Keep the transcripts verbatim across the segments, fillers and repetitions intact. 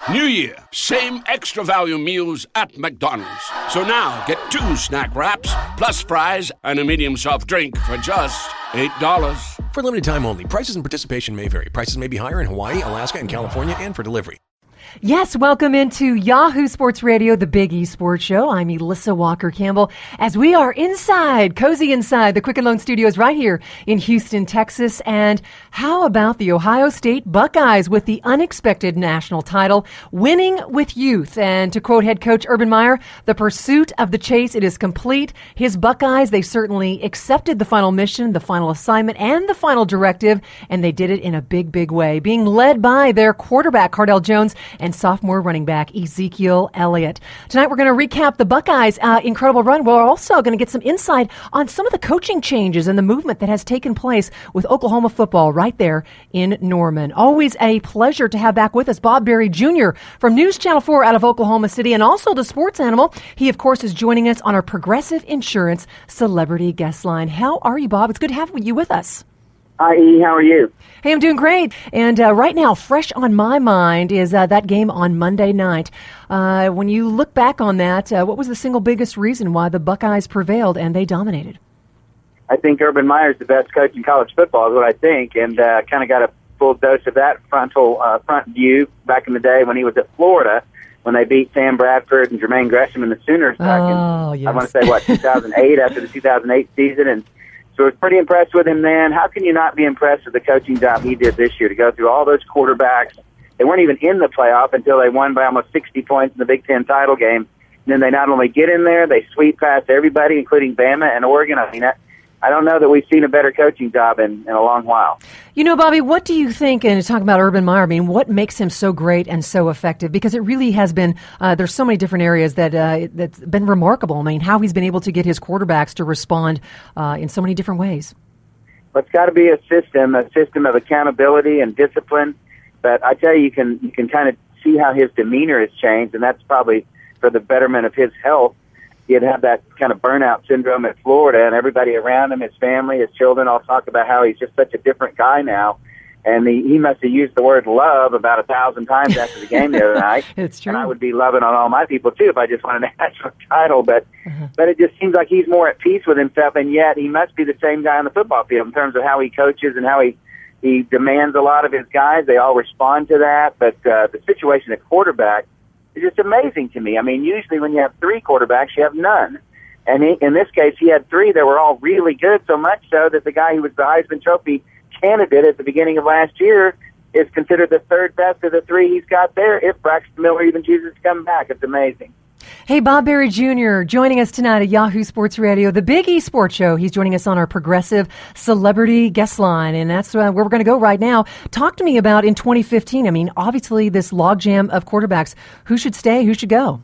New year, same extra value meals at McDonald's. So now get two snack wraps, plus fries, and a medium soft drink for just eight dollars. For limited time only. Prices and participation may vary. Prices may be higher in Hawaii, Alaska, and California, and for delivery. Yes, welcome into Yahoo Sports Radio, the Big E Sports Show. I'm Elissa Walker-Campbell, as we are inside, cozy inside the Quicken Loan Studios right here in Houston, Texas. And how about the Ohio State Buckeyes with the unexpected national title, winning with youth? And to quote head coach Urban Meyer, the pursuit of the chase, it is complete. His Buckeyes, they certainly accepted the final mission, the final assignment, and the final directive, and they did it in a big, big way, being led by their quarterback, Cardale Jones, and sophomore running back Ezekiel Elliott. Tonight we're going to recap the Buckeyes' uh, incredible run. We're also going to get some insight on some of the coaching changes and the movement that has taken place with Oklahoma football right there in Norman. Always a pleasure to have back with us Bob Berry Junior from News Channel four out of Oklahoma City, and also the sports animal. He, of course, is joining us on our Progressive Insurance Celebrity Guest Line. How are you, Bob? It's good to have you with us. Hi, E. How are you? Hey, I'm doing great. And uh, right now, fresh on my mind is uh, that game on Monday night. Uh, when you look back on that, uh, what was the single biggest reason why the Buckeyes prevailed and they dominated? I think Urban Meyer's the best coach in college football is what I think, and uh, kind of got a full dose of that frontal uh, front view back in the day when he was at Florida, when they beat Sam Bradford and Jermaine Gresham and the Sooners back oh, in, yes. I want to say, what, two thousand eight, after the two thousand eight season, and so I was pretty impressed with him then. How can you not be impressed with the coaching job he did this year to go through all those quarterbacks? They weren't even in the playoff until they won by almost sixty points in the Big Ten title game. And then they not only get in there, they sweep past everybody, including Bama and Oregon. I mean, I, I don't know that we've seen a better coaching job in, in a long while. You know, Bobby, what do you think, and talking about Urban Meyer, I mean, what makes him so great and so effective? Because it really has been, uh, there's so many different areas that, uh, that's been remarkable. I mean, how he's been able to get his quarterbacks to respond uh, in so many different ways. Well, it's got to be a system, a system of accountability and discipline. But I tell you, you can, you can kind of see how his demeanor has changed, and that's probably for the betterment of his health. He'd have that kind of burnout syndrome at Florida, and everybody around him, his family, his children, all talk about how he's just such a different guy now. And he, he must have used the word love about a thousand times after the game the other night. It's true. And I would be loving on all my people, too, if I just wanted a national title. But uh-huh. but it just seems like he's more at peace with himself, and yet he must be the same guy on the football field in terms of how he coaches and how he, he demands a lot of his guys. They all respond to that. But uh, the situation at quarterback, it's just amazing to me. I mean, usually when you have three quarterbacks, you have none. And he, in this case, he had three that were all really good, so much so that the guy who was the Heisman Trophy candidate at the beginning of last year is considered the third best of the three he's got there if Braxton Miller even chooses to come back. It's amazing. Hey, Bob Berry Junior joining us tonight at Yahoo Sports Radio, the Big E Sports Show. He's joining us on our Progressive Celebrity Guest Line, and that's uh, where we're going to go right now. Talk to me about in twenty fifteen. I mean, obviously this logjam of quarterbacks. Who should stay? Who should go?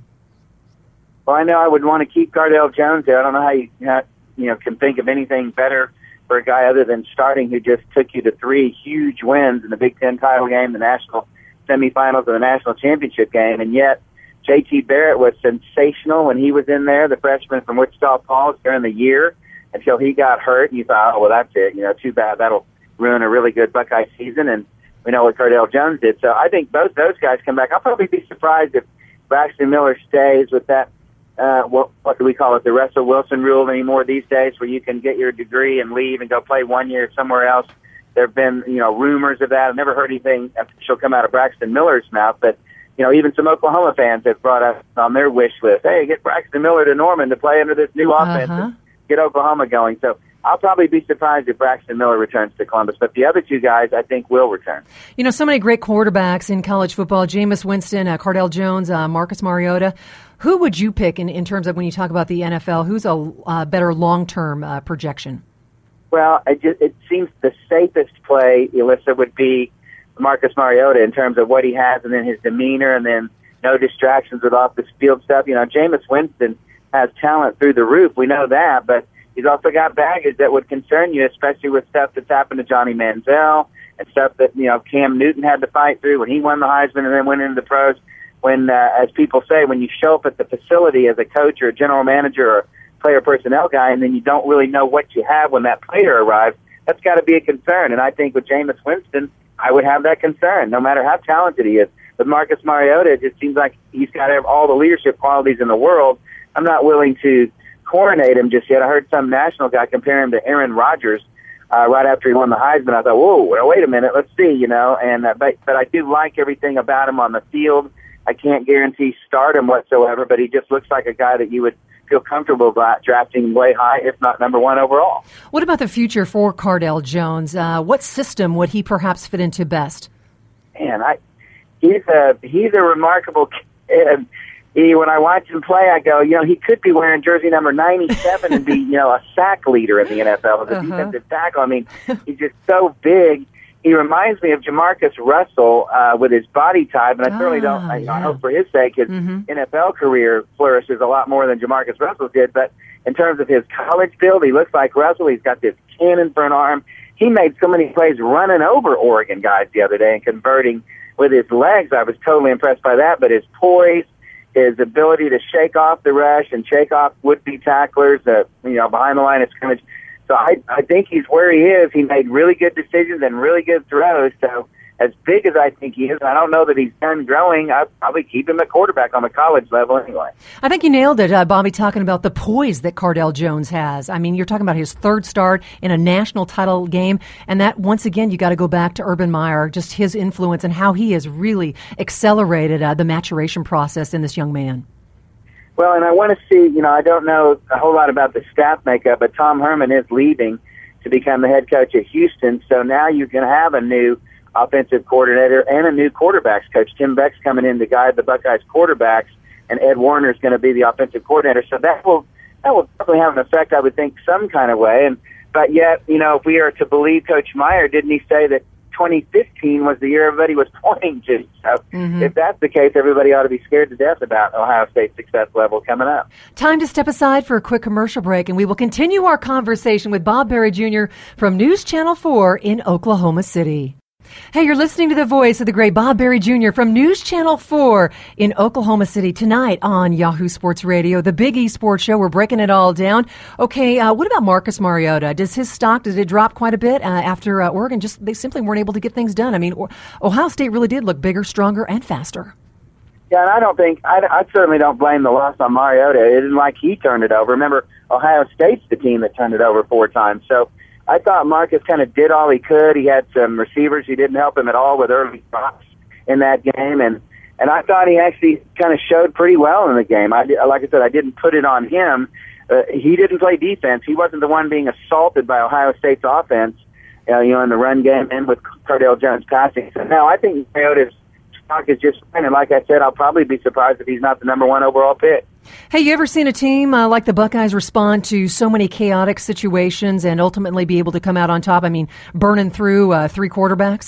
Well, I know I would want to keep Cardale Jones there. I don't know how you, you know, can think of anything better for a guy other than starting who just took you to three huge wins in the Big Ten title game, the national semifinals, and the national championship game, and yet J T Barrett was sensational when he was in there, the freshman from Wichita Falls, during the year until he got hurt. And you thought, oh, well, that's it. You know, too bad. That'll ruin a really good Buckeye season. And we know what Cardale Jones did. So I think both those guys come back. I'll probably be surprised if Braxton Miller stays with that, uh, what, what do we call it, the Russell Wilson rule anymore these days, where you can get your degree and leave and go play one year somewhere else. There have been, you know, rumors of that. I've never heard anything official come out of Braxton Miller's mouth, but you know, even some Oklahoma fans have brought up on their wish list, hey, get Braxton Miller to Norman to play under this new offense uh-huh. and get Oklahoma going. So I'll probably be surprised if Braxton Miller returns to Columbus. But the other two guys, I think, will return. You know, so many great quarterbacks in college football, Jameis Winston, uh, Cardale Jones, uh, Marcus Mariota. Who would you pick in, in terms of when you talk about the N F L? Who's a uh, better long-term uh, projection? Well, it, just, it seems the safest play, Elissa, would be Marcus Mariota in terms of what he has and then his demeanor and then no distractions with off-the-field stuff. You know, Jameis Winston has talent through the roof. We know that, but he's also got baggage that would concern you, especially with stuff that's happened to Johnny Manziel and stuff that, you know, Cam Newton had to fight through when he won the Heisman and then went into the pros. When, uh, as people say, when you show up at the facility as a coach or a general manager or player personnel guy and then you don't really know what you have when that player arrives, that's got to be a concern. And I think with Jameis Winston, I would have that concern, no matter how talented he is. with Marcus Mariota, it just seems like he's got all the leadership qualities in the world. I'm not willing to coronate him just yet. I heard some national guy compare him to Aaron Rodgers uh, right after he won the Heisman. I thought, whoa, well, wait a minute, let's see, you know. And uh, but, but I do like everything about him on the field. I can't guarantee stardom whatsoever, but he just looks like a guy that you would feel comfortable about drafting way high, if not number one overall. What about the future for Cardale Jones? Uh, what system would he perhaps fit into best? Man, I he's a he's a remarkable kid. He, when I watch him play, I go, you know, he could be wearing jersey number ninety-seven and be, you know, a sack leader in the N F L as a uh-huh. defensive tackle. I mean, he's just so big. He reminds me of Jamarcus Russell uh, with his body type, and I certainly don't. I, yeah. I hope for his sake his mm-hmm. N F L career flourishes a lot more than Jamarcus Russell did. But in terms of his college build, he looks like Russell. He's got this cannon for an arm. He made so many plays running over Oregon guys the other day and converting with his legs. I was totally impressed by that. But his poise, his ability to shake off the rush and shake off would-be tacklers, uh, you know, behind the line of scrimmage. So I, I think he's where he is. He made really good decisions and really good throws. So as big as I think he is, I don't know that he's done growing. I'd probably keep him at quarterback on the college level anyway. I think you nailed it, uh, Bobby, talking about the poise that Cardale Jones has. I mean, you're talking about his third start in a national title game, and that, once again, you got to go back to Urban Meyer, just his influence and how he has really accelerated uh, the maturation process in this young man. Well, and I want to see, you know, I don't know a whole lot about the staff makeup, but Tom Herman is leaving to become the head coach at Houston. So now you can have a new offensive coordinator and a new quarterbacks coach. Tim Beck's coming in to guide the Buckeyes quarterbacks, and Ed Warner is going to be the offensive coordinator. So that will that will definitely have an effect, I would think, some kind of way. And but yet, you know, if we are to believe Coach Meyer, didn't he say that twenty fifteen was the year everybody was pointing to? So mm-hmm. if that's the case, everybody ought to be scared to death about Ohio State's success level coming up. Time to step aside for a quick commercial break, and we will continue our conversation with Bob Berry Junior from News Channel four in Oklahoma City. Hey, you're listening to the voice of the great Bob Berry Junior from News Channel four in Oklahoma City tonight on Yahoo Sports Radio, the Big E Sports Show. We're breaking it all down. Okay, uh, what about Marcus Mariota? Does his stock, did it drop quite a bit uh, after uh, Oregon? Just they simply weren't able to get things done. I mean, Ohio State really did look bigger, stronger, and faster. Yeah, and I don't think, I, I certainly don't blame the loss on Mariota. It isn't like he turned it over. Remember, Ohio State's the team that turned it over four times. So I thought Marcus kind of did all he could. He had some receivers who didn't help him at all with early drops in that game, and and I thought he actually kind of showed pretty well in the game. I like I said, I didn't put it on him. Uh, he didn't play defense. He wasn't the one being assaulted by Ohio State's offense, uh, you know, in the run game and with Cardale Jones passing. So now I think Mariota's stock is just fine, and like I said, I'll probably be surprised if he's not the number one overall pick. Hey, you ever seen a team uh, like the Buckeyes respond to so many chaotic situations and ultimately be able to come out on top? I mean, burning through uh, three quarterbacks?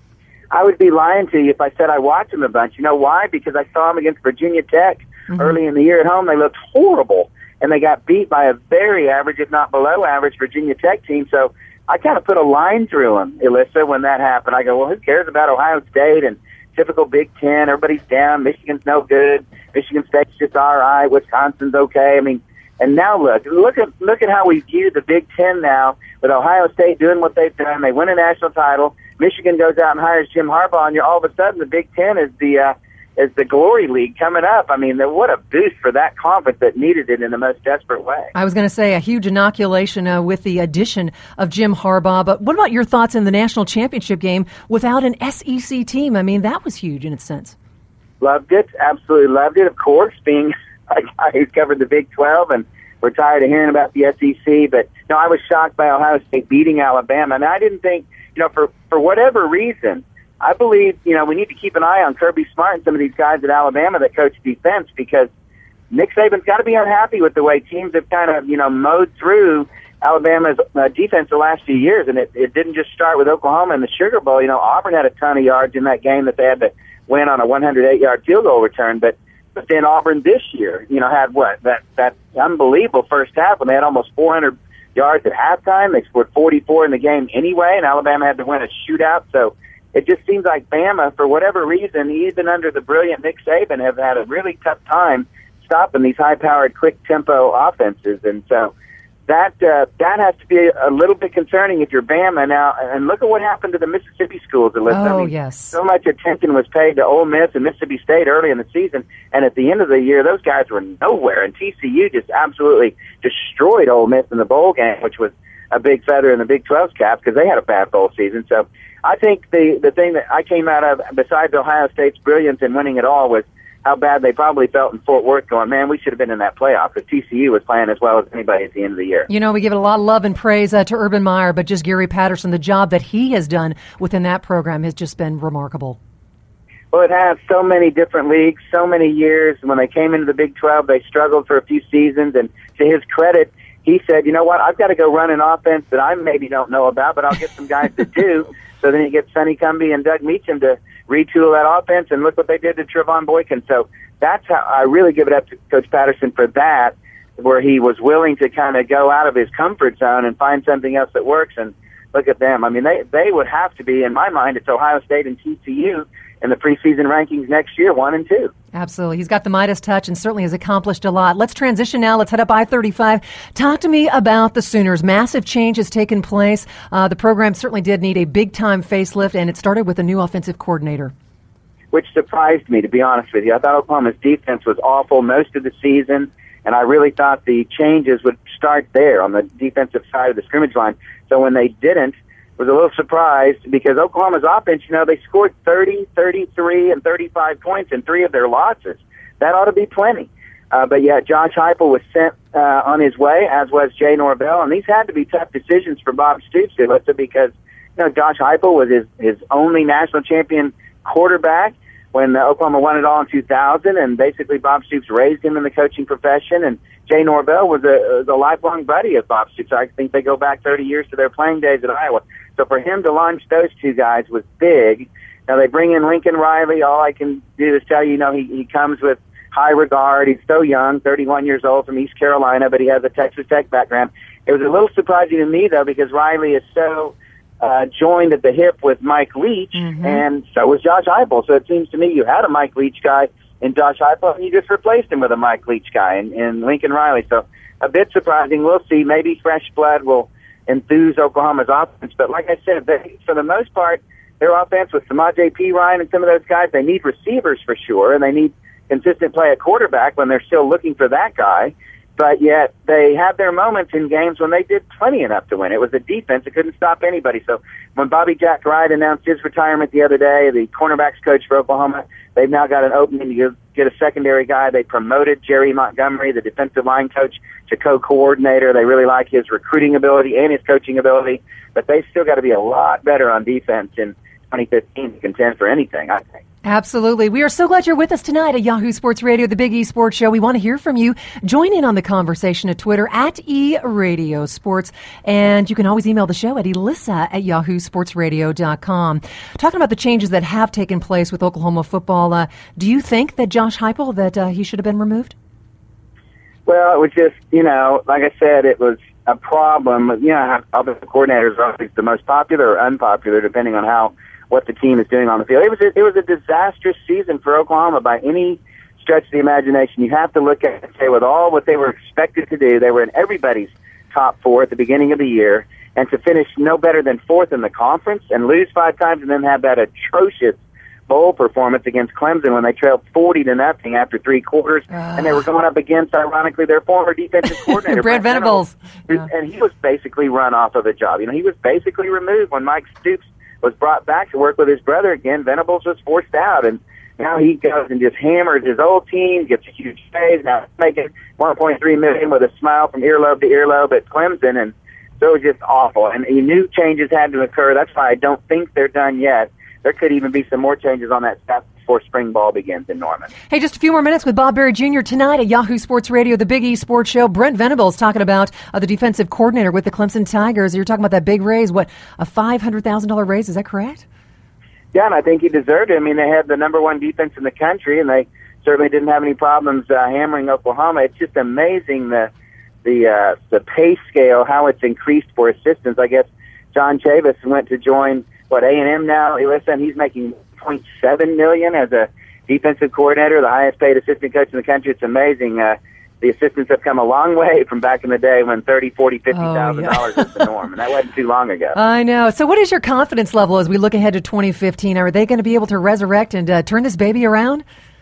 I would be lying to you if I said I watched them a bunch. You know why? Because I saw them against Virginia Tech mm-hmm. early in the year at home. They looked horrible, and they got beat by a very average, if not below average, Virginia Tech team. So I kind of put a line through them, Alyssa, when that happened. I go, well, who cares about Ohio State and typical Big Ten? Everybody's down. Michigan's no good. Michigan State's just all right. Wisconsin's okay. I mean, and now look, look at look at how we view the Big Ten now with Ohio State doing what they've done. They win a national title. Michigan goes out and hires Jim Harbaugh, and you're all of a sudden the Big Ten is the uh, is the glory league coming up. I mean, what a boost for that conference that needed it in the most desperate way. I was going to say a huge inoculation uh, with the addition of Jim Harbaugh. But what about your thoughts in the national championship game without an S E C team? I mean, that was huge in its sense. Loved it. Absolutely loved it, of course, being a guy who's covered the Big twelve, and we're tired of hearing about the S E C. But, no, I was shocked by Ohio State beating Alabama. And I didn't think, you know, for, for whatever reason, I believe, you know, we need to keep an eye on Kirby Smart and some of these guys at Alabama that coach defense, because Nick Saban's got to be unhappy with the way teams have kind of, you know, mowed through Alabama's uh, defense the last few years. And it, it didn't just start with Oklahoma in the Sugar Bowl. You know, Auburn had a ton of yards in that game that they had to win on a one hundred eight yard field goal return. But, but then Auburn this year, you know, had what? That, that unbelievable first half when they had almost four hundred yards at halftime. They scored forty-four in the game anyway, and Alabama had to win a shootout. So it just seems like Bama, for whatever reason, even under the brilliant Nick Saban, have had a really tough time stopping these high-powered, quick-tempo offenses. And so that uh, that has to be a little bit concerning if you're Bama now. And look at what happened to the Mississippi schools. Alyssa. Oh, I mean, yes. So much attention was paid to Ole Miss and Mississippi State early in the season, and at the end of the year, those guys were nowhere. And T C U just absolutely destroyed Ole Miss in the bowl game, which was a big feather in the Big twelve's cap because they had a bad bowl season. So I think the the thing that I came out of, besides Ohio State's brilliance in winning it all, was how bad they probably felt in Fort Worth going, man, we should have been in that playoff because T C U was playing as well as anybody at the end of the year. You know, we give it a lot of love and praise uh, to Urban Meyer, but just Gary Patterson, the job that he has done within that program has just been remarkable. Well, it has so many different leagues, so many years. When they came into the Big twelve, they struggled for a few seasons, and to his credit, he said, you know what, I've got to go run an offense that I maybe don't know about, but I'll get some guys that do. So then he gets Sonny Cumbie and Doug Meacham to retool that offense, and look what they did to Trevon Boykin. So that's how I really give it up to Coach Patterson for that, where he was willing to kind of go out of his comfort zone and find something else that works. And look at them. I mean, they, they would have to be, in my mind, it's Ohio State and T C U in the preseason rankings next year, one and two. Absolutely. He's got the Midas touch and certainly has accomplished a lot. Let's transition now. Let's head up I thirty-five. Talk to me about the Sooners. Massive change has taken place. Uh, the program certainly did need a big-time facelift, and it started with a new offensive coordinator. Which surprised me, to be honest with you. I thought Oklahoma's defense was awful most of the season, and I really thought the changes would start there on the defensive side of the scrimmage line. So when they didn't, was a little surprised because Oklahoma's offense, you know, they scored thirty, thirty-three, and thirty-five points in three of their losses. That ought to be plenty. Uh, but, yeah, Josh Heupel was sent uh, on his way, as was Jay Norvell, and these had to be tough decisions for Bob Stoops, because, you know, Josh Heupel was his, his only national champion quarterback when uh, Oklahoma won it all in two thousand, and basically Bob Stoops raised him in the coaching profession, and Jay Norvell was a, was a lifelong buddy of Bob Stoops. I think they go back thirty years to their playing days at Iowa. So for him to launch those two guys was big. Now they bring in Lincoln Riley. All I can do is tell you, you know, he, he comes with high regard. He's so young, thirty-one years old, from East Carolina, but he has a Texas Tech background. It was a little surprising to me, though, because Riley is so uh, joined at the hip with Mike Leach, mm-hmm. and so was Josh Heupel. So it seems to me you had a Mike Leach guy in Josh Heupel, and you just replaced him with a Mike Leach guy in, in Lincoln Riley. So a bit surprising. We'll see. Maybe fresh blood will enthuse Oklahoma's offense. But like I said, they, for the most part, their offense with Samaje Perine and some of those guys, they need receivers for sure, and they need consistent play at quarterback when they're still looking for that guy. But yet they had their moments in games when they did plenty enough to win. It was a defense that couldn't stop anybody. So when Bobby Jack Wright announced his retirement the other day, the cornerbacks coach for Oklahoma, they've now got an opening to get a secondary guy. They promoted Jerry Montgomery, the defensive line coach, to co-coordinator. They really like his recruiting ability and his coaching ability. But they've still got to be a lot better on defense in twenty fifteen to contend for anything, I think. Absolutely. We are so glad you're with us tonight at Yahoo Sports Radio, the Big E Sports Show. We want to hear from you. Join in on the conversation at Twitter at E Radio Sports. And you can always email the show at Elissa at yahoo sports radio dot com. Talking about the changes that have taken place with Oklahoma football, uh, do you think that Josh Heupel, that uh, he should have been removed? Well, it was just, you know, like I said, it was a problem. You know, offensive coordinators are always the most popular or unpopular, depending on how what the team is doing on the field. It was a, it was a disastrous season for Oklahoma by any stretch of the imagination. You have to look at it and say, with all what they were expected to do, they were in everybody's top four at the beginning of the year, and to finish no better than fourth in the conference and lose five times and then have that atrocious bowl performance against Clemson when they trailed forty to nothing after three quarters, uh, and they were going up against, ironically, their former defensive coordinator, Brent Venables, Venables yeah. and he was basically run off of the job. You know, he was basically removed when Mike Stoops was brought back to work with his brother again. Venables was forced out, and now he goes and just hammers his old team, gets a huge raise. Now he's making one point three million dollars with a smile from earlobe to earlobe at Clemson, and so it was just awful. And he knew changes had to occur. That's why I don't think they're done yet. There could even be some more changes on that staff before spring ball begins in Norman. Hey, just a few more minutes with Bob Berry Junior tonight at Yahoo Sports Radio, the Big E Sports Show. Brent Venables talking about uh, the defensive coordinator with the Clemson Tigers. You're talking about that big raise, what, a five hundred thousand dollars raise, is that correct? Yeah, and I think he deserved it. I mean, they had the number one defense in the country, and they certainly didn't have any problems uh, hammering Oklahoma. It's just amazing the the uh, the pay scale, how it's increased for assistants. I guess John Chavis went to join, what, A and M now? Listen, he's making one point seven million dollars as a defensive coordinator, the highest paid assistant coach in the country. It's amazing. Uh, the assistants have come a long way from back in the day when thirty, forty, fifty thousand dollars oh, yeah. was the norm, and that wasn't too long ago. I know. So, what is your confidence level as we look ahead to twenty fifteen? Are they going to be able to resurrect and uh, turn this baby around?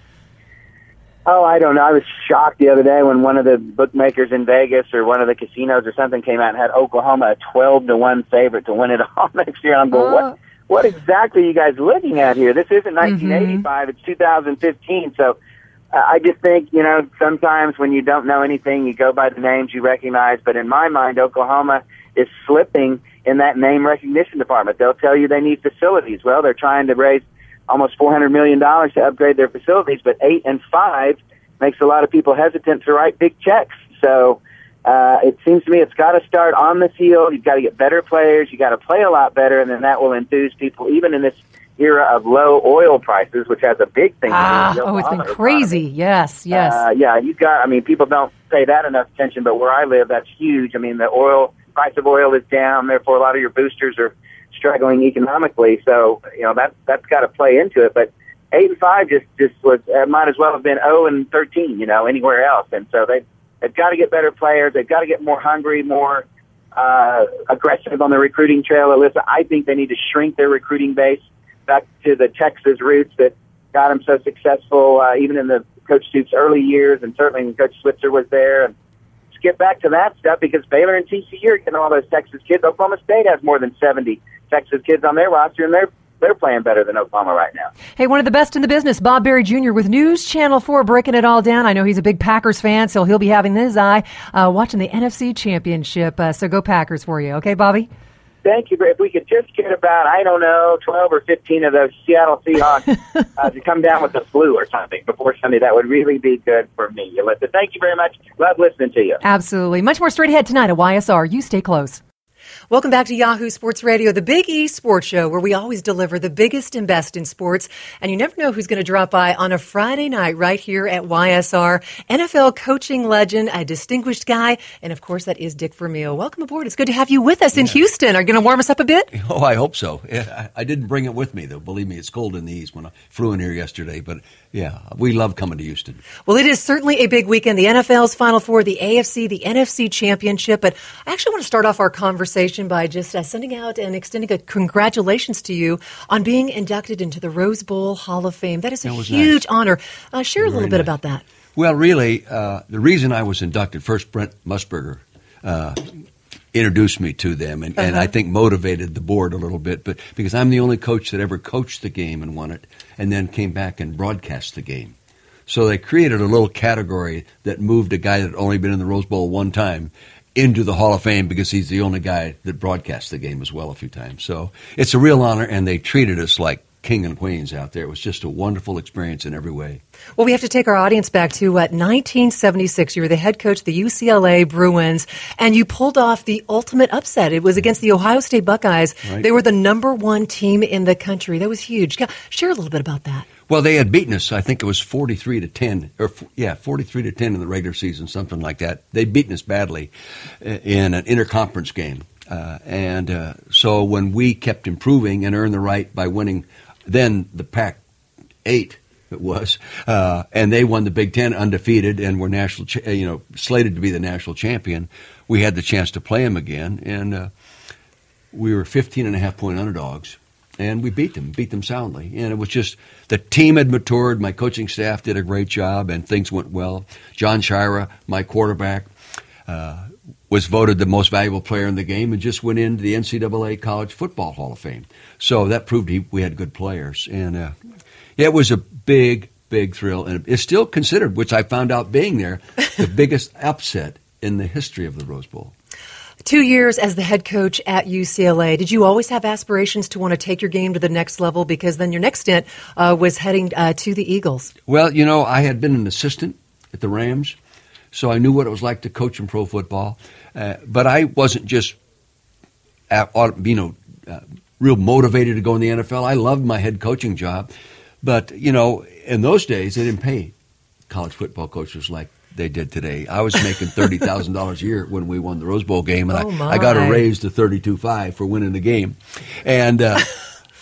Oh, I don't know. I was shocked the other day when one of the bookmakers in Vegas or one of the casinos or something came out and had Oklahoma a twelve to one favorite to win it all next year. I'm going, uh, what? What exactly are you guys looking at here? This isn't nineteen eighty-five; mm-hmm. It's two thousand fifteen. So. I just think, you know, sometimes when you don't know anything, you go by the names you recognize. But in my mind, Oklahoma is slipping in that name recognition department. They'll tell you they need facilities. Well, they're trying to raise almost four hundred million dollars to upgrade their facilities, but eight and five makes a lot of people hesitant to write big checks. So uh, it seems to me it's got to start on the field. You've got to get better players. You've got to play a lot better, and then that will enthuse people, even in this era of low oil prices, which has a big thing ah, to do with oh, it's been crazy. Economy. Yes, yes. Uh, yeah, you've got, I mean, people don't pay that enough attention, but where I live, that's huge. I mean, the oil, price of oil is down, therefore a lot of your boosters are struggling economically, so, you know, that, that's got to play into it, but eight and five just, just was, uh, might as well have been oh and thirteen, you know, anywhere else, and so they, they've got to get better players, they've got to get more hungry, more, uh, aggressive on the recruiting trail. Alyssa, I think they need to shrink their recruiting base back to the Texas roots that got him so successful, uh, even in the Coach Stoops' early years, and certainly when Coach Switzer was there. And just get back to that stuff, because Baylor and T C U are getting all those Texas kids. Oklahoma State has more than seventy Texas kids on their roster, and they're they're playing better than Oklahoma right now. Hey, one of the best in the business, Bob Berry Junior with News Channel four, breaking it all down. I know he's a big Packers fan, so he'll be having his eye uh, watching the N F C Championship. Uh, so go Packers for you. Okay, Bobby? Thank you. If we could just get about, I don't know, twelve or fifteen of those Seattle Seahawks uh, to come down with the flu or something before Sunday, that would really be good for me. Alyssa, thank you very much. Love listening to you. Absolutely. Much more straight ahead tonight at Y S R. You stay close. Welcome back to Yahoo Sports Radio, the Big E Sports Show, where we always deliver the biggest and best in sports. And you never know who's going to drop by on a Friday night right here at Y S R. N F L coaching legend, a distinguished guy, and of course that is Dick Vermeil. Welcome aboard. It's good to have you with us in yeah. Houston. Are you going to warm us up a bit? Oh, I hope so. Yeah, I, I didn't bring it with me, though. Believe me, it's cold in the east when I flew in here yesterday. But yeah, we love coming to Houston. Well, it is certainly a big weekend. The N F L's Final Four, the A F C, the N F C Championship. But I actually want to start off our conversation by just uh, sending out and extending a congratulations to you on being inducted into the Rose Bowl Hall of Fame. That is a that huge nice. honor. Uh, share a Very little bit nice. about that. Well, really, uh, the reason I was inducted, first Brent Musburger uh, introduced me to them, and, uh-huh. and I think motivated the board a little bit, but because I'm the only coach that ever coached the game and won it, and then came back and broadcast the game. So they created a little category that moved a guy that had only been in the Rose Bowl one time into the Hall of Fame, because he's the only guy that broadcast the game as well a few times. So it's a real honor, and they treated us like king and queens out there. It was just a wonderful experience in every way. Well, we have to take our audience back to what, nineteen seventy-six. You were the head coach of the U C L A Bruins, and you pulled off the ultimate upset. It was against the Ohio State Buckeyes. Right. They were the number one team in the country. That was huge. Share a little bit about that. Well, they had beaten us. I think it was forty-three to ten, or yeah, forty-three to ten in the regular season, something like that. They'd beaten us badly in an interconference game, uh, and uh, so when we kept improving and earned the right by winning, then the Pac eight it was, uh, and they won the Big Ten undefeated and were national, cha- you know, slated to be the national champion. We had the chance to play them again, and uh, we were fifteen and a half point underdogs. And we beat them, beat them soundly. And it was just, the team had matured. My coaching staff did a great job, and things went well. John Shira, my quarterback, uh, was voted the most valuable player in the game and just went into the N C double A College Football Hall of Fame. So that proved he, we had good players. And uh, yeah, it was a big, big thrill. And it's still considered, which I found out being there, the biggest upset in the history of the Rose Bowl. Two years as the head coach at U C L A. Did you always have aspirations to want to take your game to the next level? Because then your next stint uh, was heading uh, to the Eagles. Well, you know, I had been an assistant at the Rams, so I knew what it was like to coach in pro football. Uh, but I wasn't just, uh, you know, uh, real motivated to go in the N F L. I loved my head coaching job. But, you know, in those days, they didn't pay college football coaches like they did today. I was making thirty thousand dollars a year when we won the Rose Bowl game, and oh I, I got a raise to thirty-two five for winning the game. And uh,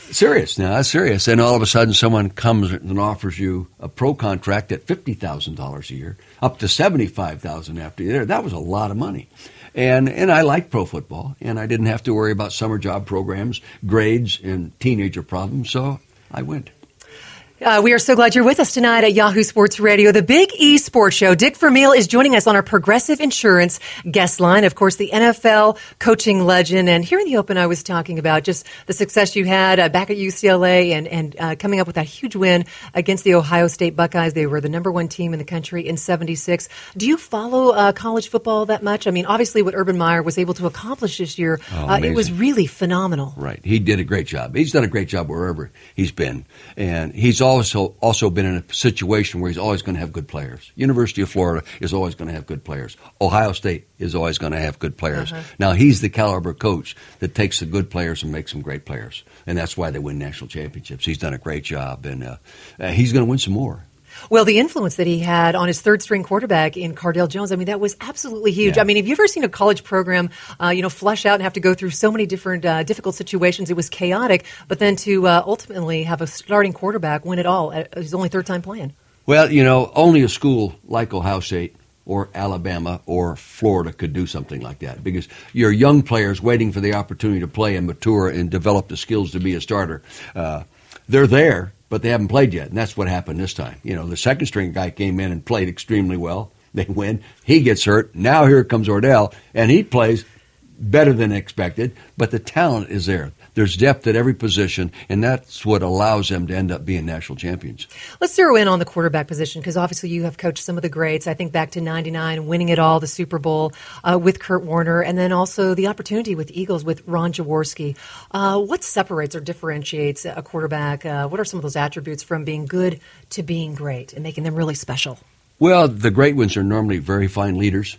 Serious. Now, that's serious. And all of a sudden someone comes and offers you a pro contract at fifty thousand dollars a year, up to seventy-five thousand dollars after you're there. That was a lot of money. And and I liked pro football, and I didn't have to worry about summer job programs, grades, and teenager problems, so I went. Uh, we are so glad you're with us tonight at Yahoo Sports Radio, the Big E Sports Show. Dick Vermeil is joining us on our Progressive Insurance guest line. Of course, the N F L coaching legend. And here in the open, I was talking about just the success you had uh, back at U C L A and, and uh, coming up with that huge win against the Ohio State Buckeyes. They were the number one team in the country in seventy-six. Do you follow uh, college football that much? I mean, obviously what Urban Meyer was able to accomplish this year, oh, uh, it was really phenomenal. Right. He did a great job. He's done a great job wherever he's been. And he's also also been in a situation where he's always going to have good players. University of Florida is always going to have good players. Ohio State is always going to have good players. Uh-huh. Now, he's the caliber coach that takes the good players and makes them great players. And that's why they win national championships. He's done a great job, and uh, uh, he's going to win some more. Well, the influence that he had on his third-string quarterback in Cardale Jones, I mean, that was absolutely huge. Yeah. I mean, have you ever seen a college program, uh, you know, flush out and have to go through so many different uh, difficult situations? It was chaotic, but then to uh, ultimately have a starting quarterback win it all at his only third time playing. Well, you know, only a school like Ohio State or Alabama or Florida could do something like that, because your young players waiting for the opportunity to play and mature and develop the skills to be a starter, uh, they're there, but they haven't played yet, and that's what happened this time. You know, the second-string guy came in and played extremely well. They win. He gets hurt. Now here comes Ordell, and he plays better than expected, but the talent is there. There's depth at every position, and that's what allows them to end up being national champions. Let's zero in on the quarterback position, because obviously you have coached some of the greats. I think back to ninety-nine, winning it all, the Super Bowl uh, with Kurt Warner, and then also the opportunity with Eagles with Ron Jaworski. Uh, what separates or differentiates a quarterback? Uh, what are some of those attributes from being good to being great and making them really special? Well, the great ones are normally very fine leaders.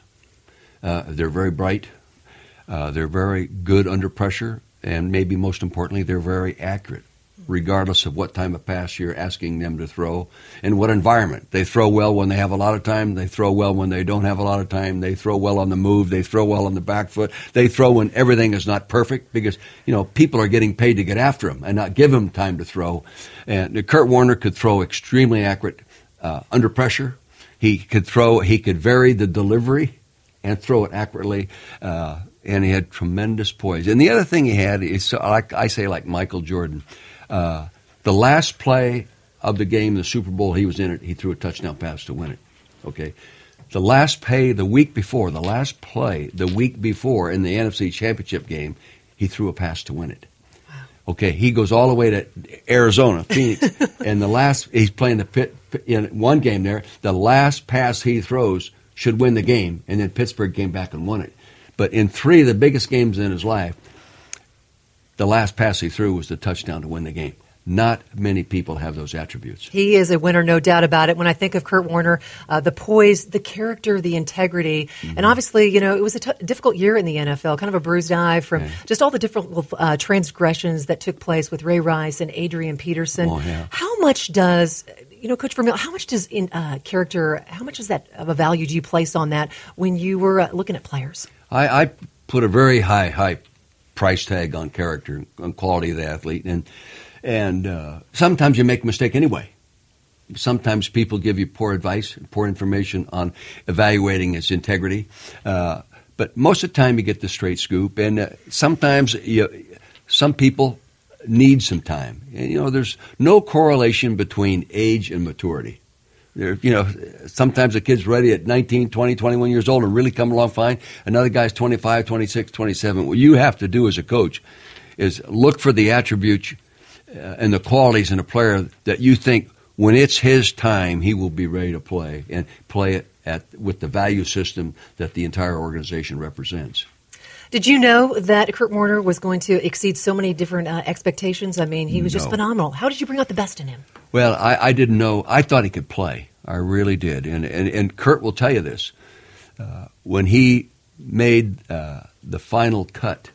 Uh, they're very bright. Uh, they're very good under pressure. And maybe most importantly, they're very accurate, regardless of what time of pass you're asking them to throw and what environment. They throw well when they have a lot of time. They throw well when they don't have a lot of time. They throw well on the move. They throw well on the back foot. They throw when everything is not perfect, because, you know, people are getting paid to get after them and not give them time to throw. And Kurt Warner could throw extremely accurate uh, under pressure. He could throw, he could vary the delivery and throw it accurately. Uh, And he had tremendous poise. And the other thing he had is, so like I say, like Michael Jordan, uh, the last play of the game, the Super Bowl, he was in it, he threw a touchdown pass to win it. Okay, the last play the week before, the last play the week before in the N F C Championship game, he threw a pass to win it. Okay, he goes all the way to Arizona, Phoenix, and the last he's playing the pit in one game there. The last pass he throws should win the game, and then Pittsburgh came back and won it. But in three of the biggest games in his life, the last pass he threw was the touchdown to win the game. Not many people have those attributes. He is a winner, no doubt about it. When I think of Kurt Warner, uh, the poise, the character, the integrity, mm-hmm. and obviously, you know, it was a t- difficult year in the N F L, kind of a bruised eye from yeah. just all the different uh, transgressions that took place with Ray Rice and Adrian Peterson. Oh, yeah. How much does... You know, Coach Vermeil, how much does in uh, character, how much is that of a value do you place on that when you were uh, looking at players? I, I put a very high, high price tag on character, on quality of the athlete. And and uh, sometimes you make a mistake anyway. Sometimes people give you poor advice, poor information on evaluating its integrity. Uh, but most of the time you get the straight scoop. And uh, sometimes you, some people need some time. And, you know, there's no correlation between age and maturity. There, you know, sometimes a kid's ready at nineteen, twenty, twenty-one years old and really come along fine. Another guy's twenty-five, twenty-six, twenty-seven. What you have to do as a coach is look for the attributes uh, and the qualities in a player that you think when it's his time, he will be ready to play, and play it at with the value system that the entire organization represents. Did you know that Kurt Warner was going to exceed so many different uh, expectations? I mean, he was No. just phenomenal. How did you bring out the best in him? Well, I, I didn't know. I thought he could play. I really did. And and, and Kurt will tell you this. Uh, when he made uh, the final cut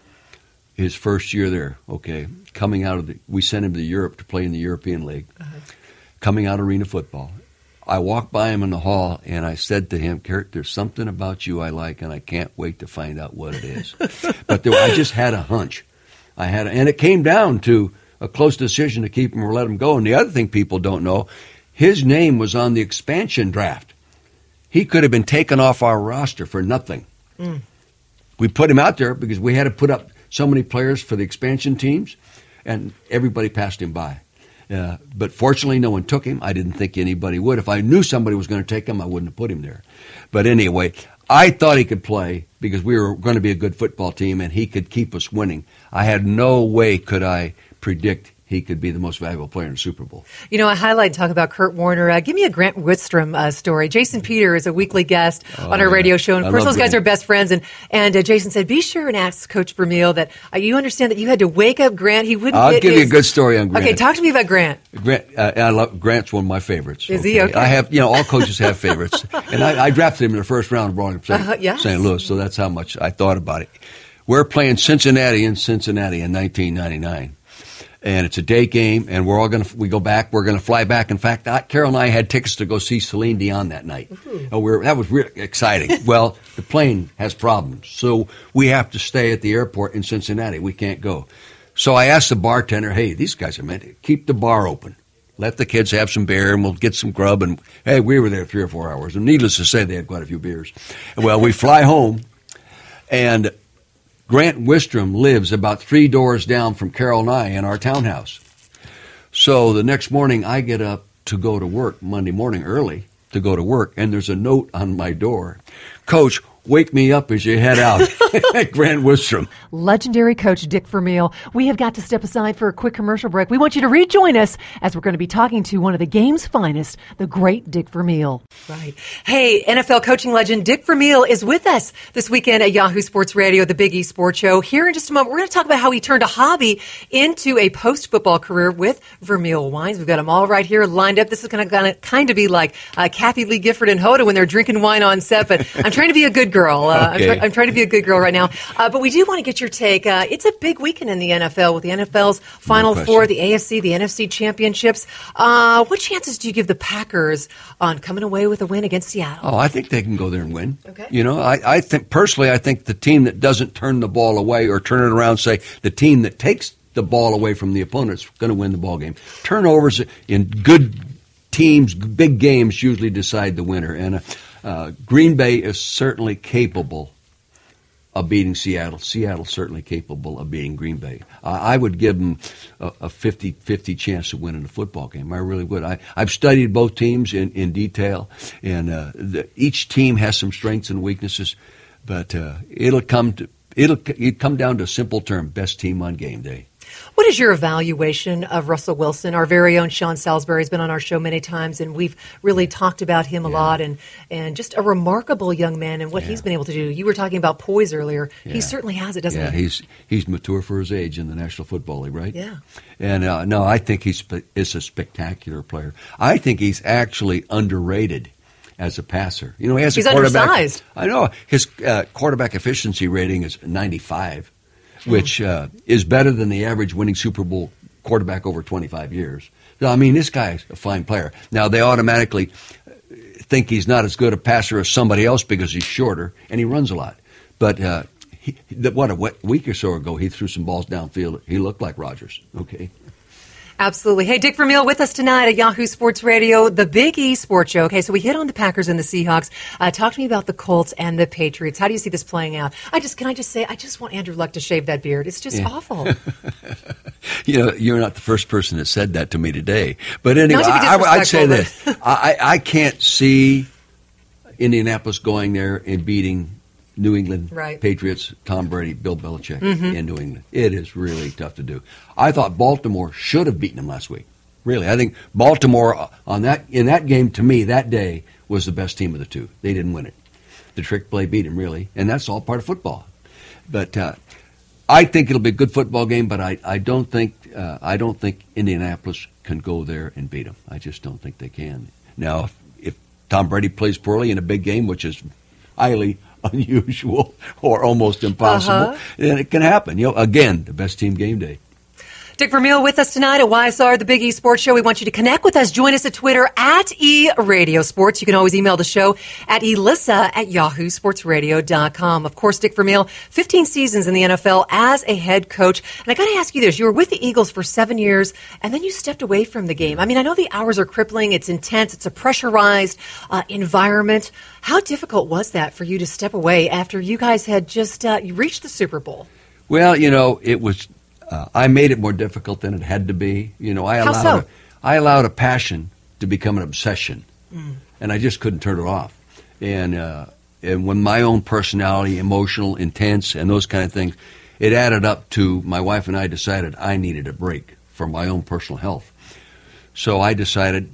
his first year there, okay, coming out of the, we sent him to Europe to play in the European League, uh-huh. coming out of arena football. I walked by him in the hall, and I said to him, Kurt, there's something about you I like, and I can't wait to find out what it is. But there, I just had a hunch. I had, a, and it came down to a close decision to keep him or let him go. And the other thing people don't know, his name was on the expansion draft. He could have been taken off our roster for nothing. Mm. We put him out there because we had to put up so many players for the expansion teams, and everybody passed him by. Uh, but fortunately, no one took him. I didn't think anybody would. If I knew somebody was going to take him, I wouldn't have put him there. But anyway, I thought he could play because we were going to be a good football team, and he could keep us winning. I had no way could I predict he could be the most valuable player in the Super Bowl. You know, I highlight and talk about Kurt Warner. Uh, give me a Grant Wistrom uh, story. Jason Peter is a weekly guest oh, on our yeah. radio show, and of I course those Grant. guys are best friends. And and uh, Jason said, be sure and ask Coach Vermeil that uh, you understand that you had to wake up Grant. He wouldn't I'll get give his... you a good story on Grant. Okay, talk to me about Grant. Grant, uh, I love, Grant's one of my favorites. Is he? Okay. I have, you know, all coaches have favorites. And I, I drafted him in the first round and brought him to Saint Uh, yes. Saint Louis, so that's how much I thought about it. We're playing Cincinnati in Cincinnati in nineteen ninety-nine. And it's a day game, and we're all going to, we go back, we're going to fly back. In fact, I, Carol and I had tickets to go see Celine Dion that night. Oh, we're, that was really exciting. Well, the plane has problems, so we have to stay at the airport in Cincinnati. We can't go. So I asked the bartender, hey, these guys are meant to keep the bar open. Let the kids have some beer, and we'll get some grub. And, hey, we were there three or four hours. And needless to say, they had quite a few beers. Well, we fly home, and Grant Wistrom lives about three doors down from Carol and I in our townhouse. So the next morning, I get up to go to work, Monday morning early, to go to work, and there's a note on my door. Coach, wake me up as you head out. Grant Wistrom. Legendary coach Dick Vermeil. We have got to step aside for a quick commercial break. We want you to rejoin us as we're going to be talking to one of the game's finest, the great Dick Vermeil. Right. Hey, N F L coaching legend Dick Vermeil is with us this weekend at Yahoo Sports Radio, the Big East Sports Show. Here in just a moment, we're going to talk about how he turned a hobby into a post-football career with Vermeil Wines. We've got them all right here lined up. This is going to kind of be like uh, Kathy Lee Gifford and Hoda when they're drinking wine on set, but I'm trying to be a good girl. Uh, Okay. I'm, try- I'm trying to be a good girl right now. Uh, but we do want to get your take. Uh, it's a big weekend in the N F L with the N F L's Final No Four, question. the A F C, the N F C championships. Uh, what chances do you give the Packers on coming away with a win against Seattle? Oh, I think they can go there and win. Okay. You know, I, I think, personally, I think the team that doesn't turn the ball away or turn it around and say the team that takes the ball away from the opponent is going to win the ball game. Turnovers in good teams, big games usually decide the winner. And uh, uh, Green Bay is certainly capable of beating Seattle. Seattle's certainly capable of beating Green Bay. Uh, I would give them a, a fifty-fifty chance of winning the football game. I really would. I, I've studied both teams in, in detail, and uh, the, each team has some strengths and weaknesses, but uh, it'll come to it'll it come down to a simple term: best team on game day. What is your evaluation of Russell Wilson? Our very own Sean Salisbury has been on our show many times, and we've really talked about him a Yeah. lot, and, and just a remarkable young man and what Yeah. he's been able to do. You were talking about poise earlier. He Yeah. certainly has it, doesn't Yeah, he? he's he's mature for his age in the National Football League, right? Yeah. And uh, no, I think he's spe- is a spectacular player. I think he's actually underrated as a passer. You know, he has He's a quarterback. undersized. I know his uh, quarterback efficiency rating is ninety-five, which uh, is better than the average winning Super Bowl quarterback over twenty-five years. So, I mean, this guy's a fine player. Now, they automatically think he's not as good a passer as somebody else because he's shorter and he runs a lot. But uh, he, the, what a week or so ago, he threw some balls downfield. He looked like Rodgers. Okay. Absolutely. Hey, Dick Vermeil with us tonight at Yahoo Sports Radio, the Big E Sports Show. Okay, so we hit on the Packers and the Seahawks. Uh, talk to me about the Colts and the Patriots. How do you see this playing out? I just can I just say I just want Andrew Luck to shave that beard. It's just Yeah. awful. You know, you're not the first person that said that to me today. But anyway, Not to be I, I, I'd say disrespectful, this. I, I can't see Indianapolis going there and beating New England Right. Patriots, Tom Brady, Bill Belichick Mm-hmm. in New England. It is really tough to do. I thought Baltimore should have beaten them last week. Really, I think Baltimore on that in that game to me that day was the best team of the two. They didn't win it. The trick play beat them really, and that's all part of football. But uh, I think it'll be a good football game. But I, I don't think uh, I don't think Indianapolis can go there and beat them. I just don't think they can. Now, if, if Tom Brady plays poorly in a big game, which is highly unusual or almost impossible, Uh-huh. then it can happen. You know, again, the best team game day. Dick Vermeil with us tonight at Y S R, the Big E Sports Show. We want you to connect with us. Join us at Twitter at E Radio Sports. You can always email the show at elissa at yahoo sports radio dot com. Of course, Dick Vermeil, fifteen seasons in the N F L as a head coach. And I got to ask you this. You were with the Eagles for seven years, and then you stepped away from the game. I mean, I know the hours are crippling. It's intense. It's a pressurized uh, environment. How difficult was that for you to step away after you guys had just uh, you reached the Super Bowl? Well, you know, it was... Uh, I made it more difficult than it had to be. You know, I How allowed so? a, I allowed a passion to become an obsession, mm. and I just couldn't turn it off. And uh, and when my own personality, emotional, intense, and those kind of things, it added up to my wife and I decided I needed a break for my own personal health. So I decided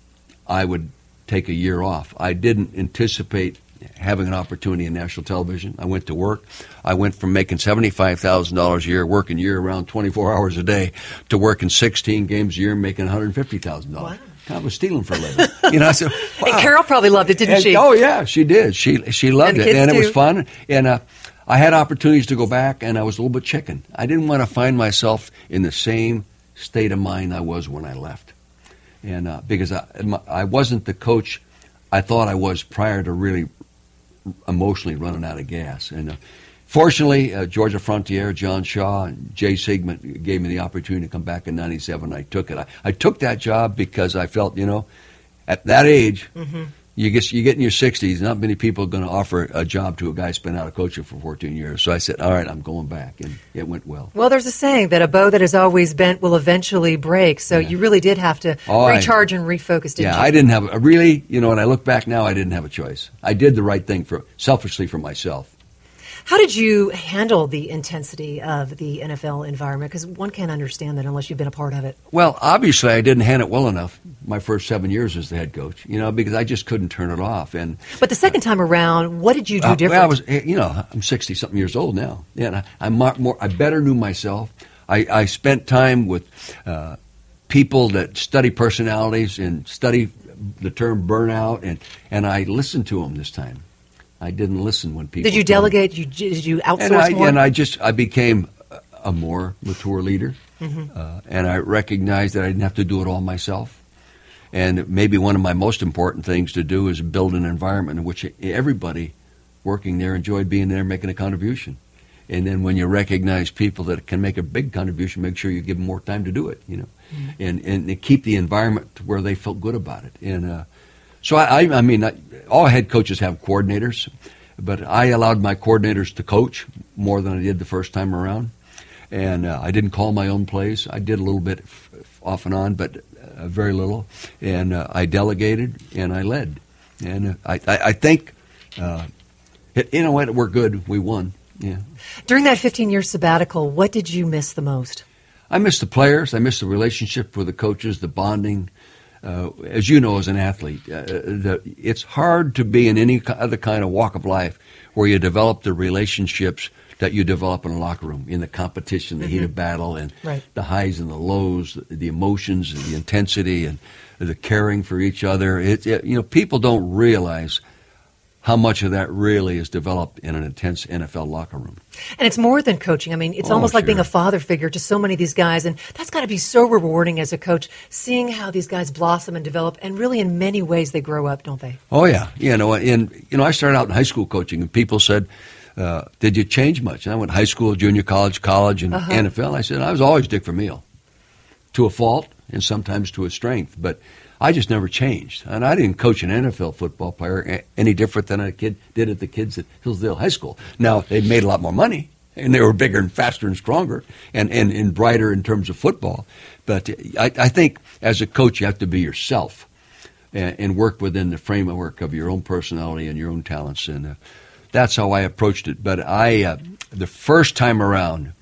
I would take a year off. I didn't anticipate having an opportunity in national television. I went to work. I went from making seventy-five thousand dollars a year, working year-round twenty-four hours a day, to working sixteen games a year, making one hundred fifty thousand dollars. Wow. I was stealing for a living. You know, I said, wow. And Carol probably loved it, didn't and, she? Oh, yeah, she did. She she loved and it, and too. It was fun. And uh, I had opportunities to go back, and I was a little bit chicken. I didn't want to find myself in the same state of mind I was when I left. And uh, because I, I wasn't the coach I thought I was prior to really emotionally running out of gas. And uh, fortunately, uh, Georgia Frontiere, John Shaw, and Jay Sigmund gave me the opportunity to come back in ninety-seven. I took it. I, I took that job because I felt, you know, at that age, mm-hmm. you get you get in your sixties, not many people are going to offer a job to a guy who's been out of coaching for fourteen years. So I said, all right, I'm going back, and it went well. Well, there's a saying that a bow that is always bent will eventually break. So yeah. you really did have to oh, recharge I, and refocus, didn't yeah, you? Yeah, I didn't have a really, you know, when I look back now, I didn't have a choice. I did the right thing for selfishly for myself. How did you handle the intensity of the N F L environment? Because one can't understand that unless you've been a part of it. Well, obviously, I didn't handle it well enough my first seven years as the head coach, you know, because I just couldn't turn it off. And But the second time around, what did you do uh, different? Well, I was, you know, I'm sixty-something years old now. Yeah, and I, I'm more, I better knew myself. I, I spent time with uh, people that study personalities and study the term burnout, and, and I listened to them this time. I didn't listen when people. Did you delegate? You, did you outsource and I, more? And I just I became a more mature leader, mm-hmm. uh, and I recognized that I didn't have to do it all myself. And maybe one of my most important things to do is build an environment in which everybody working there enjoyed being there, making a contribution. And then when you recognize people that can make a big contribution, make sure you give them more time to do it. You know, mm-hmm. and and keep the environment to where they felt good about it. And uh, so I, I, I mean. I, all head coaches have coordinators, but I allowed my coordinators to coach more than I did the first time around. And uh, I didn't call my own plays. I did a little bit f- off and on, but uh, very little. And uh, I delegated and I led. And uh, I, I, I think, uh, it, you know what, we're good. We won. Yeah. During that fifteen-year sabbatical, what did you miss the most? I miss the players. I miss the relationship with the coaches, the bonding. Uh, as you know, as an athlete, uh, the, it's hard to be in any other kind of walk of life where you develop the relationships that you develop in a locker room, in the competition, the mm-hmm. heat of battle, and right. the highs and the lows, the, the emotions, and the intensity, and the caring for each other. It, it, you know, people don't realize how much of that really is developed in an intense N F L locker room. And it's more than coaching. I mean, it's oh, almost like sure. being a father figure to so many of these guys. And that's got to be so rewarding as a coach, seeing how these guys blossom and develop. And really, in many ways, they grow up, don't they? Oh, yeah. You know, and, you know, I started out in high school coaching, and people said, uh, did you change much? And I went high school, junior college, college, and uh-huh. N F L. I said, I was always Dick Vermeil, to a fault and sometimes to a strength. But I just never changed. And I didn't coach an N F L football player any different than a kid did at the kids at Hillsdale High School. Now, they made a lot more money, and they were bigger and faster and stronger and, and, and brighter in terms of football. But I, I think as a coach, you have to be yourself and, and work within the framework of your own personality and your own talents. And uh, that's how I approached it. But I, uh, the first time around,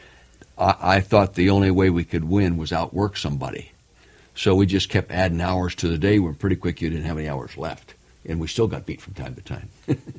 I, I thought the only way we could win was outwork somebody. So we just kept adding hours to the day when pretty quick you didn't have any hours left. and we still got beat from time to time.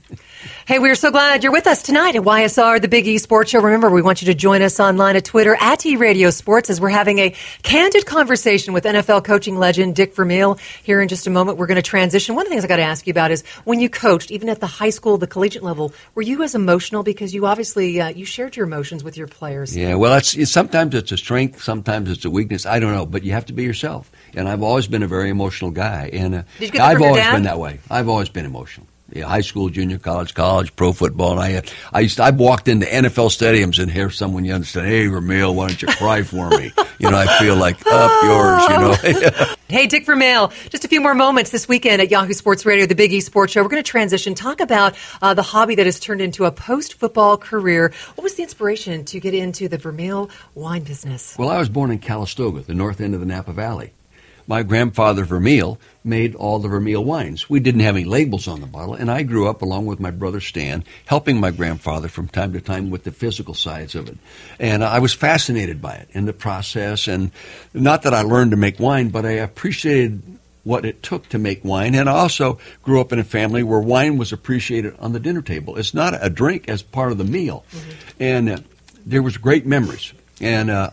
Hey, we're so glad you're with us tonight at Y S R, the Big E Sports Show. Remember, we want you to join us online at Twitter, at E-Radio Sports, as we're having a candid conversation with N F L coaching legend Dick Vermeil. Here in just a moment, we're going to transition. One of the things I got to ask you about is when you coached, even at the high school, the collegiate level, were you as emotional? Because you obviously, uh, you shared your emotions with your players. Yeah, well, it's, it's sometimes it's a strength, sometimes it's a weakness. I don't know, but you have to be yourself. And I've always been a very emotional guy. And uh, Did you get that I've from your always dad? been that way. I've always been emotional. Yeah, high school, junior college, college, pro football, and I, I used, to, I walked into N F L stadiums and hear someone young say, "Hey, Vermeil, why don't you cry for me?" You know, I feel like up yours. You know. Hey, Dick Vermeil, just a few more moments this weekend at Yahoo Sports Radio, the Big E Sports Show. We're going to transition, talk about uh, the hobby that has turned into a post-football career. What was the inspiration to get into the Vermeil wine business? Well, I was born in Calistoga, the north end of the Napa Valley. My grandfather, Vermeil, made all the Vermeil wines. We didn't have any labels on the bottle, and I grew up, along with my brother Stan, helping my grandfather from time to time with the physical sides of it. And I was fascinated by it and the process, and not that I learned to make wine, but I appreciated what it took to make wine. And I also grew up in a family where wine was appreciated on the dinner table. It's not a drink as part of the meal. Mm-hmm. And uh, there was great memories. And uh,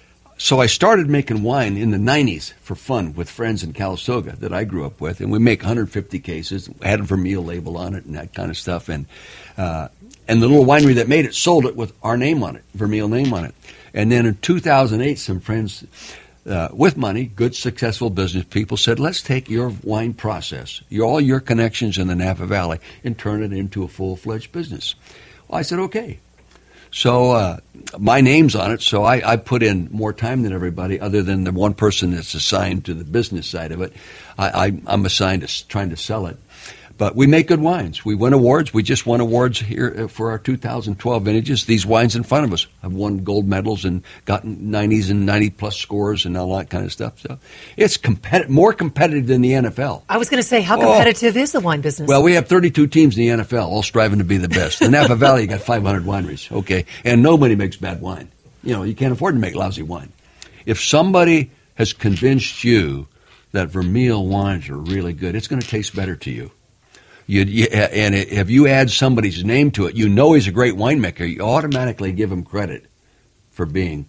So I started making wine in the nineties for fun with friends in Calistoga that I grew up with, and we make one hundred fifty cases, had a Vermeil label on it and that kind of stuff, and uh, and the little winery that made it sold it with our name on it, Vermeil name on it. And then in two thousand eight, some friends uh, with money, good, successful business people said, let's take your wine process, your, all your connections in the Napa Valley, and turn it into a full-fledged business. Well, I said, okay. So uh, my name's on it, so I, I put in more time than everybody, other than the one person that's assigned to the business side of it. I, I, I'm assigned to trying to sell it. But we make good wines. We win awards. We just won awards here for our two thousand twelve vintages. These wines in front of us have won gold medals and gotten nineties and ninety-plus scores and all that kind of stuff. So it's competi- more competitive than the N F L. I was going to say, how competitive oh. is the wine business? Well, we have thirty-two teams in the N F L, all striving to be the best. The Napa Valley, you got five hundred wineries, okay, and nobody makes bad wine. You know, you can't afford to make lousy wine. If somebody has convinced you that Vermeil wines are really good, it's going to taste better to you. You, you, and if you add somebody's name to it, you know he's a great winemaker, you automatically give him credit for being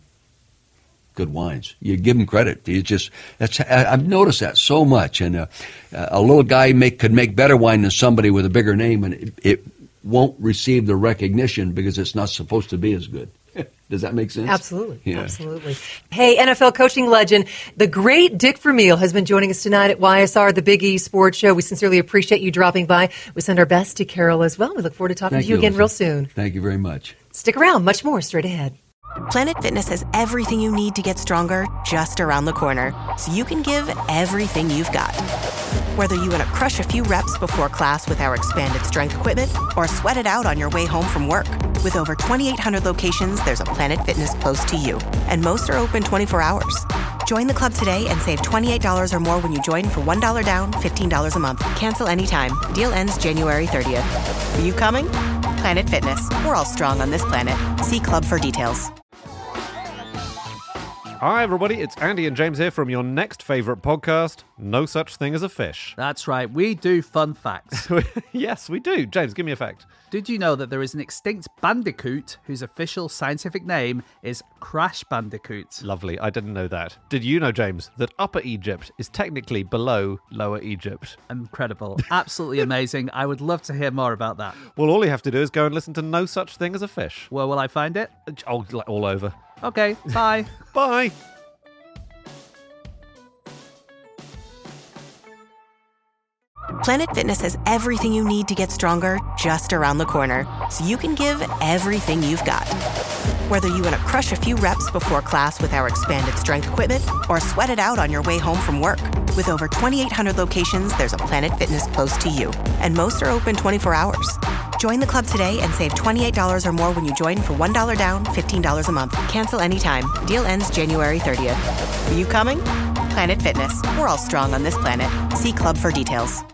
good wines. You give him credit. You just that's I've noticed that so much. And uh, a little guy make, could make better wine than somebody with a bigger name, and it, it won't receive the recognition because it's not supposed to be as good. Does that make sense? Absolutely. Yeah. Absolutely. Hey, N F L coaching legend, the great Dick Vermeil has been joining us tonight at Y S R, the Big E Sports Show. We sincerely appreciate you dropping by. We send our best to Carol as well. We look forward to talking Thank to you, you again Lisa. real soon. Thank you very much. Stick around. Much more straight ahead. Planet Fitness has everything you need to get stronger just around the corner, so you can give everything you've got. Whether you want to crush a few reps before class with our expanded strength equipment or sweat it out on your way home from work. With over twenty-eight hundred locations, there's a Planet Fitness close to you, and most are open twenty-four hours. Join the club today and save twenty-eight dollars or more when you join for one dollar down, fifteen dollars a month. Cancel anytime. Deal ends January thirtieth. Are you coming? Planet Fitness. We're all strong on this planet. See club for details. Hi everybody, it's Andy and James here from your next favourite podcast, No Such Thing as a Fish. That's right, we do fun facts. Yes, we do. James, give me a fact. Did you know that there is an extinct bandicoot whose official scientific name is Crash Bandicoot? Lovely, I didn't know that. Did you know, James, that Upper Egypt is technically below Lower Egypt? Incredible. Absolutely amazing. I would love to hear more about that. Well, all you have to do is go and listen to No Such Thing as a Fish. Where will I find it? Oh, all over. Okay, bye. Bye. Planet Fitness has everything you need to get stronger just around the corner, so you can give everything you've got. Whether you want to crush a few reps before class with our expanded strength equipment or sweat it out on your way home from work. With over twenty-eight hundred locations, there's a Planet Fitness close to you, and most are open twenty-four hours. Join the club today and save twenty-eight dollars or more when you join for one dollar down, fifteen dollars a month. Cancel anytime. Deal ends January thirtieth. Are you coming? Planet Fitness. We're all strong on this planet. See club for details.